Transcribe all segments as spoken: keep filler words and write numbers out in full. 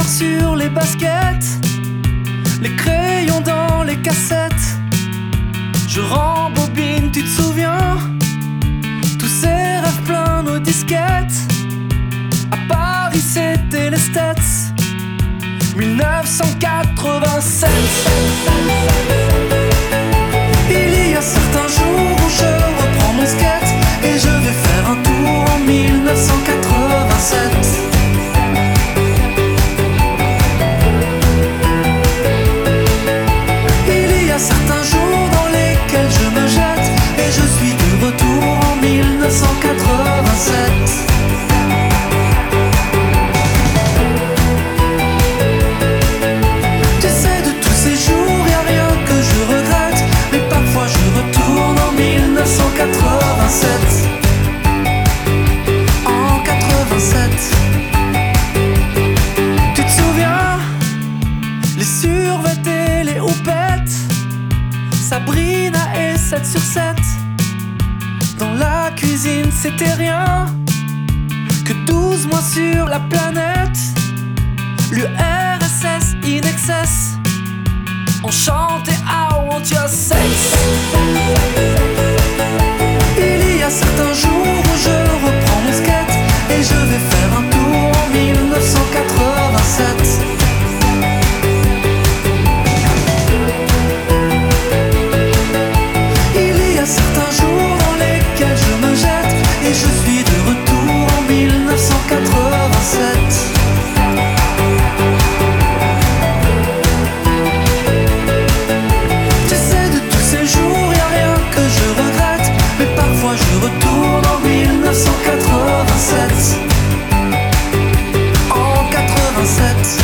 sur les baskets, les crayons dans les cassettes. Je rembobine, tu te souviens? Tous ces rêves pleins nos disquettes. À Paris c'était les States, mille neuf cent quatre-vingt-sept. Il y a certains jours où je reprends mon skate et je vais faire un tour en mille neuf cent quatre-vingt-sept. Il y a certains jours dans lesquels je me jette et je suis de retour en mille neuf cent quatre-vingt-sept. En quatre-vingt-sept, tu te souviens? Les survêtés, les houpettes, Sabrina et sept sur sept. Dans la cuisine c'était rien que douze mois sur la planète. L'U R S S in excess, on chantait I want your sex. Il y a certains jours où je reprends mon skate et je vais faire un tour en mille neuf cent quatre-vingt-sept. Il y a certains jours dans lesquels je me jette et je suis de retour en mille neuf cent quatre-vingt-sept. Je retourne en mille neuf cent quatre-vingt-sept. En quatre-vingt-sept.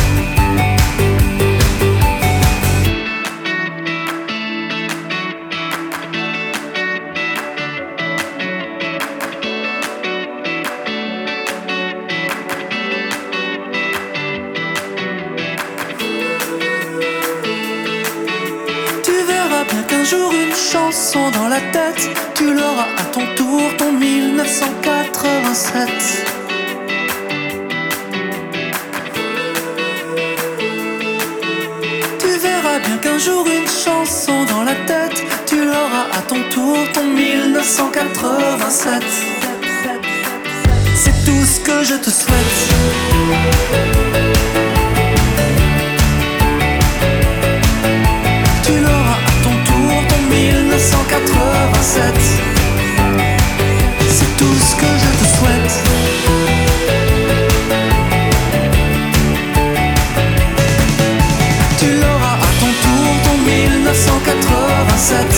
Tu verras bien qu'un jour une chanson dans la tête, tu l'auras à ton tour, ton mille neuf cent quatre-vingt-sept. Tu verras bien qu'un jour une chanson dans la tête, tu l'auras à ton tour, ton mille neuf cent quatre-vingt-sept. C'est tout ce que je te souhaite. Tu l'auras à ton tour, ton mille neuf cent quatre-vingt-sept. C'est tout ce que je te souhaite. Tu l'auras à ton tour, ton mille neuf cent quatre-vingt-sept.